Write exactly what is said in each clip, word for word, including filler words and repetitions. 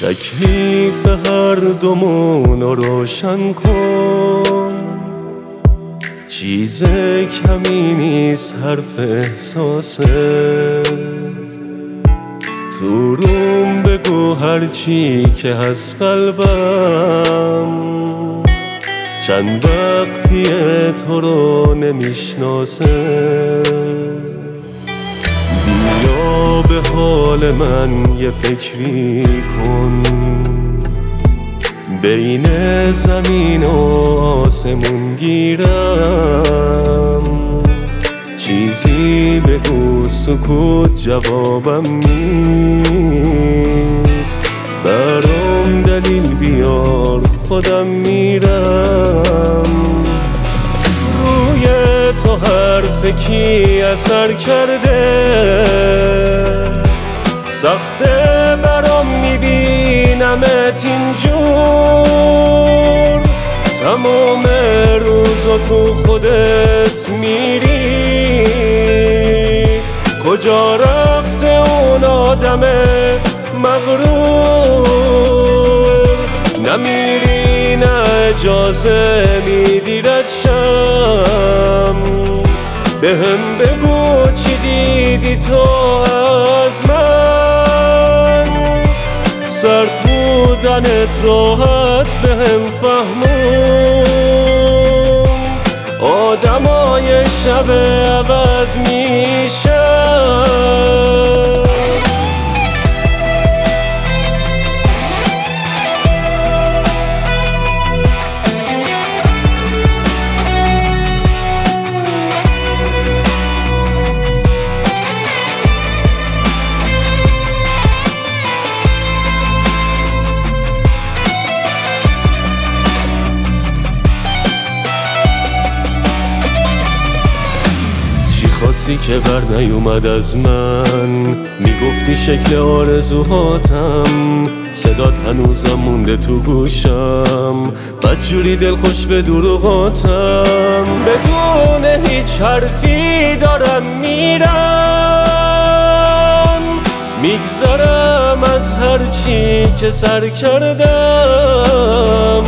تکلیف هر دومون رو روشن کن، چیز کمی نیست حرف احساسه. تو روم بگو هرچی که هست قلبم، چند وقتیه تو رو نمیشناسه. بیا به حال من یه فکری کن، بین زمین و آسمون گیرم. چیزی بگو سکوت جوابم نیست، برام دلیل بیار خودم میرم. روی تو حرف کی اثر کرده، سخته برام میبینمت اینجور. تمام روزا تو خودت میری، کجا رفته اون آدم مغرور؟ نمیری نه اجازه میدی رد شم، بهم بگو چی دیدی تو از من. سرد بودنت راحت بهم فهمون، آدمای شب عوض میشن. خواستی که بر نیومد از من، میگفتی شکل آرزوهاتم، صدات هنوزم مونده تو گوشم، بدجوری دلخوش به دروغاتم. بدون هیچ حرفی دارم میرم، میگذرم از هرچی که سر کردم.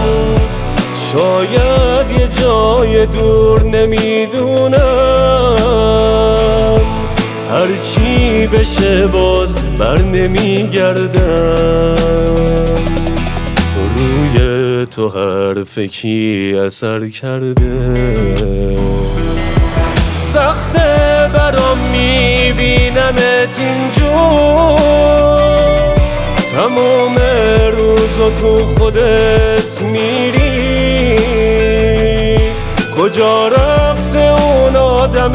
شاید یه جای دور نمیدونم، هرچی بشه باز بر نمیگردم. روی تو حرف کی اثر کرده، سخته برام میبینمت اینجور. تمام روزا تو خودت میری، کجا رفته اون آدم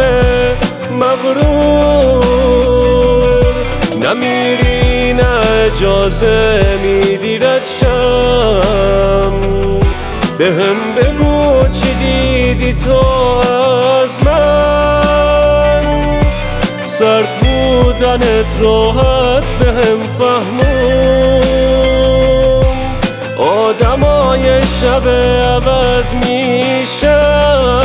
مغرور؟ نمیری نه اجازه میدی رد شم، بهم بگو چی دیدی تو از من. سرد بودنت راحت بهم فهمون، آدمای شب عوض میشن.